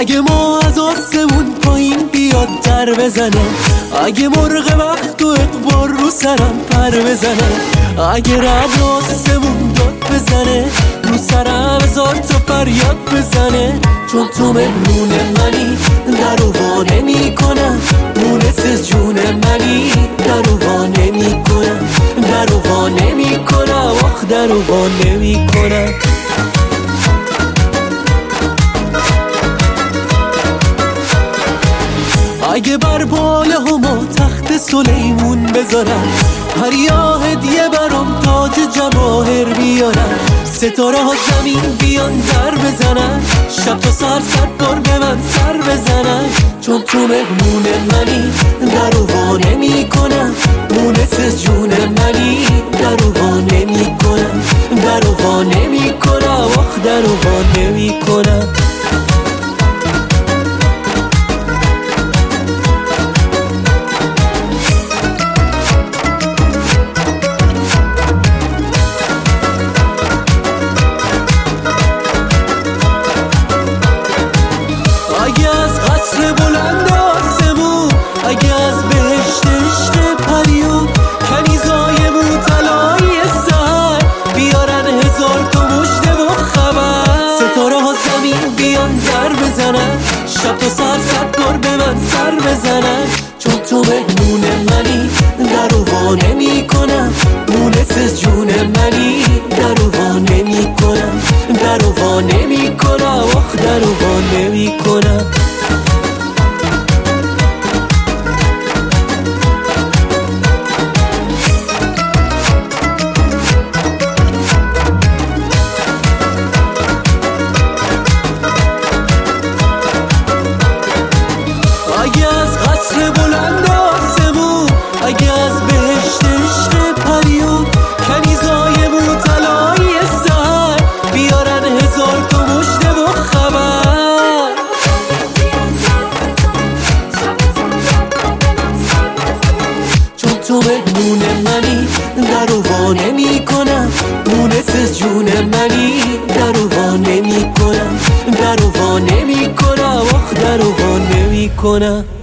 اگه ما از آسمون پایین بیاد در بزنه، اگه مرغ وقت و اقبال رو سرم پر بزنه، اگه رد آسمون داد بزنه رو سرم هزار تا فریاد بزنه، چون تو مهمون منی درو وا نمی‌کنم، مونس جون منی درو وا نمی‌کنم، درو وا نمی‌کنم، آخ درو وا نمی‌کنم. اگه بر باله هما تخت سلیمون بذارم، پریا هدیه برام تاج جواهر بیارم، ستاره ها زمین بیان در بزنن، شب تا سر بار به من سر بزنن، چون تو مهمون منی درو وا نمی‌کنم، مونس جون منی درو وا نمی‌کنم، درو وا نمی‌کنم، آخ درو وا نمی‌کنم. اگه از قصر بلند آسمون، اگه از بهشت عشق پریون، کنیزای موطلای سحر بیارن هزار تا مژده و خبر، ستاره ها زمین بیان در بزنن، شب تا سر بار به من سر بزنن، چون تو مهمون منی درو وا نمی‌کنم، مونس جون منی درو وا نمی‌کنم، درو وا نمی‌کنم، آخ درو وا نمی‌کنم. اگه از قصر بلند آسمون، اگه از بهشت عشق پریون، کنیزای موطلای سحر بیارن هزار تا مژده و خبر، چون تو مهمون منی درو وا نمی‌کنم، مونس جون منی درو وا نمی‌کنم، درو وا نمی‌کنم، آخ درو وا نمی‌کنم.